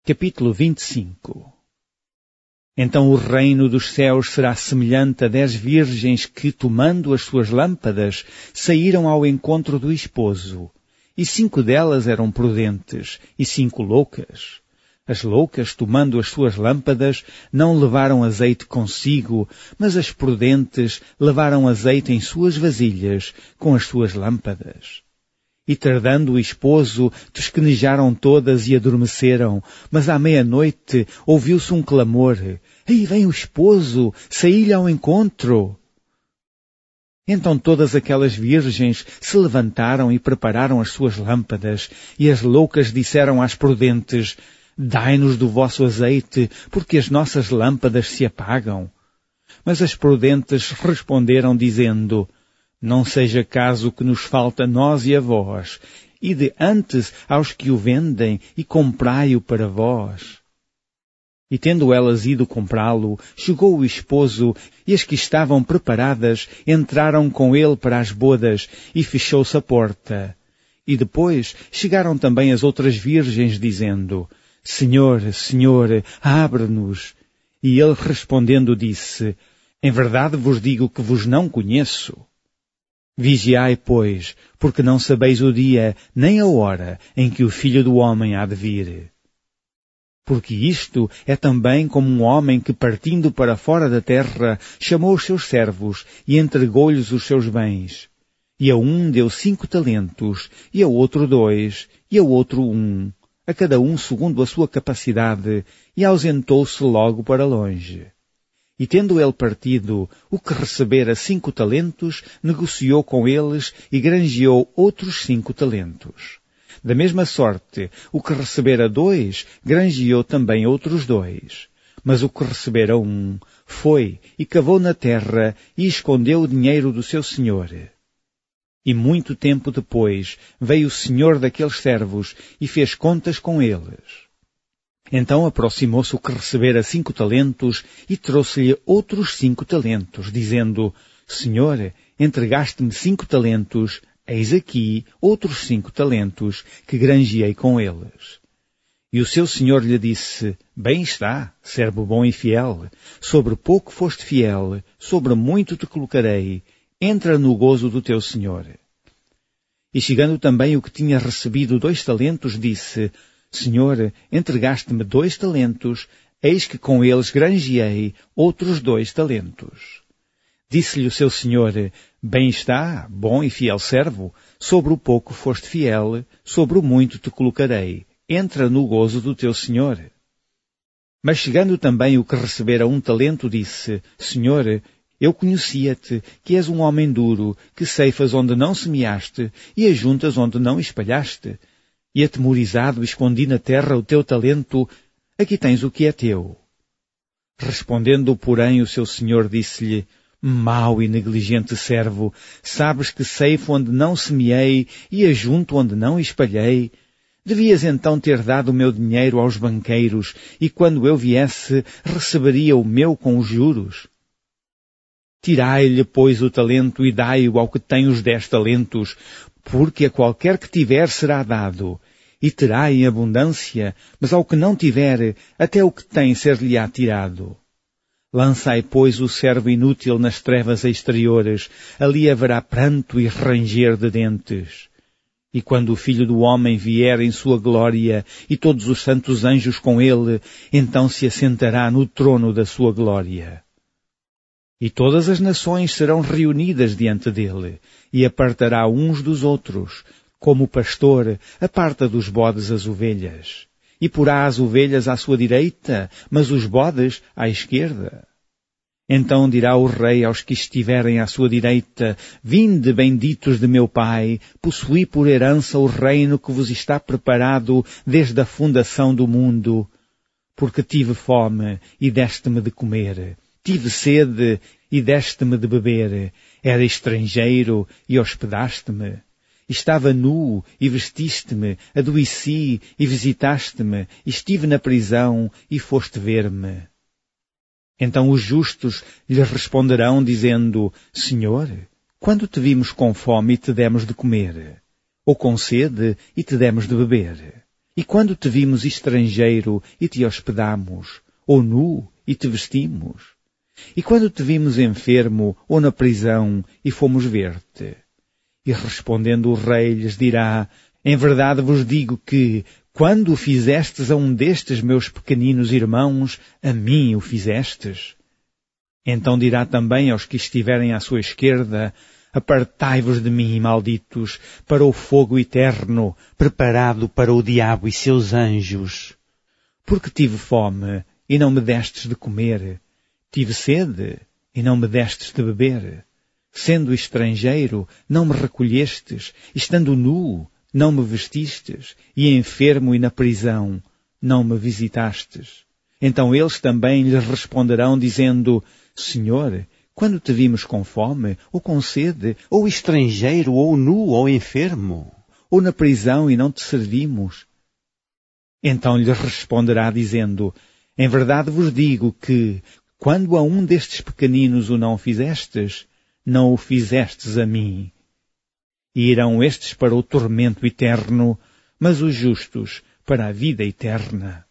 Capítulo 25. Então o reino dos céus será semelhante a 10 virgens que, tomando as suas lâmpadas, saíram ao encontro do esposo. E 5 delas eram prudentes, e 5 loucas. As loucas, tomando as suas lâmpadas, não levaram azeite consigo, mas as prudentes levaram azeite em suas vasilhas, com as suas lâmpadas. E tardando o esposo, tosquenejaram todas e adormeceram, mas à meia-noite ouviu-se um clamor: "Aí vem o esposo, saí-lhe ao encontro!" Então todas aquelas virgens se levantaram e prepararam as suas lâmpadas, e as loucas disseram às prudentes: "Dai-nos do vosso azeite, porque as nossas lâmpadas se apagam." Mas as prudentes responderam dizendo: "Não seja caso que nos falta a nós e a vós, ide antes aos que o vendem e comprai-o para vós." E tendo elas ido comprá-lo, chegou o esposo, e as que estavam preparadas entraram com ele para as bodas, e fechou-se a porta. E depois chegaram também as outras virgens, dizendo: "Senhor, Senhor, abre-nos." E ele respondendo disse: "Em verdade vos digo que vos não conheço. Vigiai, pois, porque não sabeis o dia nem a hora em que o Filho do Homem há de vir. Porque isto é também como um homem que, partindo para fora da terra, chamou os seus servos e entregou-lhes os seus bens. E a um deu 5 talentos, e a outro 2, e a outro 1, a cada um segundo a sua capacidade, e ausentou-se logo para longe. E tendo ele partido, o que recebera 5 talentos, negociou com eles e granjeou outros 5 talentos. Da mesma sorte, o que recebera 2, granjeou também outros 2. Mas o que recebera 1, foi e cavou na terra e escondeu o dinheiro do seu senhor. E muito tempo depois, veio o senhor daqueles servos e fez contas com eles. Então aproximou-se o que recebera 5 talentos e trouxe-lhe outros 5 talentos, dizendo: "Senhor, entregaste-me 5 talentos, eis aqui outros 5 talentos que granjeei com eles." E o seu senhor lhe disse: "Bem está, servo bom e fiel. Sobre pouco foste fiel, sobre muito te colocarei. Entra no gozo do teu senhor." E chegando também o que tinha recebido 2 talentos, disse: "Senhor, entregaste-me 2 talentos, eis que com eles granjeei outros 2 talentos." Disse-lhe o seu senhor: "Bem está, bom e fiel servo, sobre o pouco foste fiel, sobre o muito te colocarei. Entra no gozo do teu senhor." Mas chegando também o que recebera 1 talento, disse: "Senhor, eu conhecia-te, que és um homem duro, que ceifas onde não semeaste e ajuntas onde não espalhaste. E atemorizado escondi na terra o teu talento, aqui tens o que é teu." Respondendo, porém, o seu senhor disse-lhe: "Mau e negligente servo, sabes que ceifo onde não semeei e ajunto onde não espalhei? Devias então ter dado o meu dinheiro aos banqueiros, e quando eu viesse, receberia o meu com os juros. Tirai-lhe, pois, o talento e dai-o ao que tem os 10 talentos, porque a qualquer que tiver será dado, e terá em abundância, mas ao que não tiver, até o que tem ser-lhe-á tirado. Lançai, pois, o servo inútil nas trevas exteriores, ali haverá pranto e ranger de dentes. E quando o Filho do Homem vier em sua glória, e todos os santos anjos com ele, então se assentará no trono da sua glória. E todas as nações serão reunidas diante dele, e apartará uns dos outros, como o pastor aparta dos bodes as ovelhas. E porá as ovelhas à sua direita, mas os bodes à esquerda. Então dirá o rei aos que estiverem à sua direita: "Vinde, benditos de meu Pai, possuí por herança o reino que vos está preparado desde a fundação do mundo. Porque tive fome e deste-me de comer. Tive sede e deste-me de beber. Era estrangeiro e hospedaste-me. Estava nu e vestiste-me, adoeci e visitaste-me, estive na prisão e foste ver-me." Então os justos lhe responderão, dizendo: "Senhor, quando te vimos com fome e te demos de comer? Ou com sede e te demos de beber? E quando te vimos estrangeiro e te hospedamos, ou nu e te vestimos? E quando te vimos enfermo ou na prisão e fomos ver-te? E respondendo o rei lhes dirá: em verdade vos digo que, quando o fizestes a um destes meus pequeninos irmãos, a mim o fizestes. Então dirá também aos que estiverem à sua esquerda: apartai-vos de mim, malditos, para o fogo eterno, preparado para o diabo e seus anjos. Porque tive fome, e não me destes de comer. Tive sede, e não me destes de beber. Sendo estrangeiro, não me recolhestes. Estando nu, não me vestistes. E enfermo e na prisão, não me visitastes. Então eles também lhes responderão, dizendo: Senhor, quando te vimos com fome, ou com sede, ou estrangeiro, ou nu, ou enfermo, ou na prisão e não te servimos? Então lhe responderá dizendo: em verdade vos digo que, quando a um destes pequeninos o não fizestes, não o fizestes a mim. E irão estes para o tormento eterno, mas os justos para a vida eterna.